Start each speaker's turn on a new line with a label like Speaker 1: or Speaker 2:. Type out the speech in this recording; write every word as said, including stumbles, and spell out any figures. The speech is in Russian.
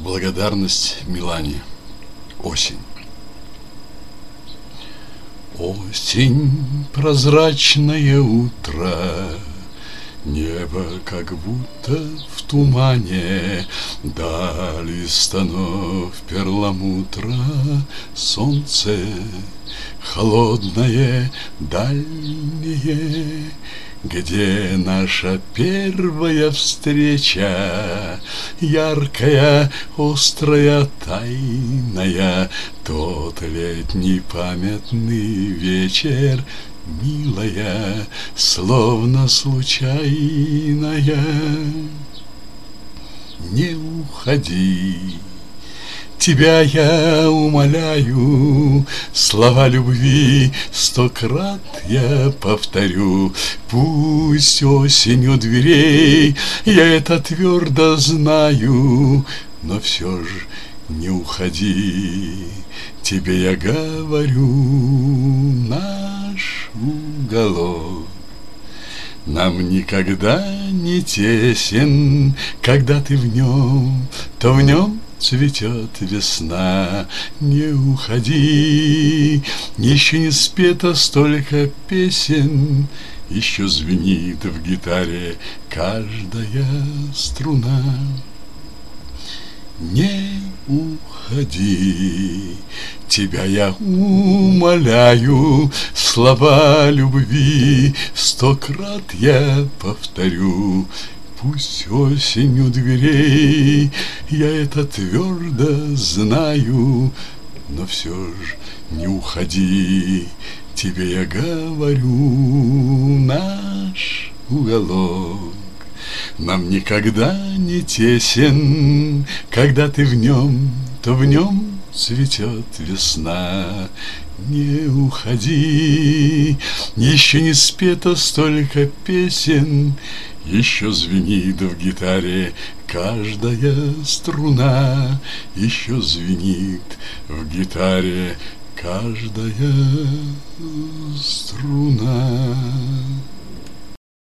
Speaker 1: Благодарность Милане. Осень. Осень, прозрачное утро, небо как будто в тумане, дали станов перламутра, солнце холодное, дальнее. Где наша первая встреча, яркая, острая, тайная, тот летний памятный вечер, милая, словно случайная. Не уходи, тебя я умоляю, слова любви сто крат я повторю. Пусть осень у дверей, я это твердо знаю, но все ж не уходи, тебе я говорю, наш уголок нам никогда не тесен, когда ты в нем, то в нем цветет весна. Не уходи, еще не спето столько песен, еще звенит в гитаре каждая струна. Не уходи, тебя я умоляю, слова любви сто крат я повторю. Пусть осень у дверей, я это твердо знаю, но все ж не уходи, тебе я говорю, наш уголок нам никогда не тесен, когда ты в нем, то в нем цветет весна. Не уходи, еще не спето столько песен, еще звенит в гитаре каждая струна, еще звенит в гитаре каждая струна.